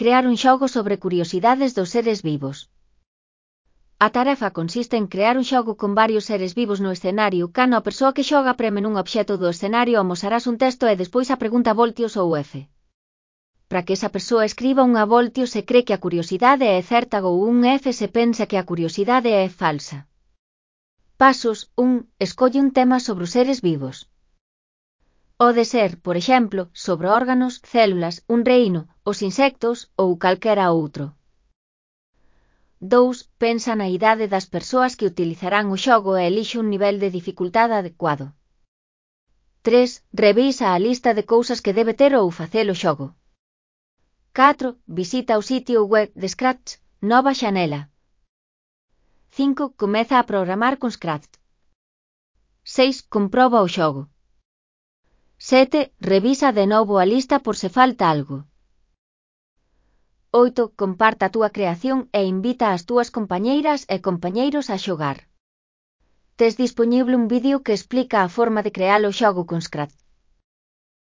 crear un xogo sobre curiosidades dos seres vivos. A tarefa consiste en crear un xogo con varios seres vivos no escenario. Cando a persoa que xoga preme nun obxecto do escenario amosarás un texto e despois a pregunta voltios ou F. Para que esa persoa escriba unha voltio se cree que a curiosidade é certa ou un F se pensa que a curiosidade é falsa. Pasos 1. Escolle un tema sobre os seres vivos. Pode ser, por exemplo, sobre órganos, células, un reino, os insectos ou calquera outro. 2. Pensa na idade das persoas que utilizarán o xogo e elixe un nivel de dificultade adecuado. 3. Revisa a lista de cousas que debe ter ou facer o xogo. 4. Visita o sitio web de Scratch, nova xanela. 5. Comeza a programar con Scratch. 6. Comproba o xogo. 7. Revisa de novo a lista por se falta algo. 8. Comparta a túa creación e invita as túas compañeiras e compañeiros a xogar. Tes dispoñible un vídeo que explica a forma de crear o xogo con Scratch.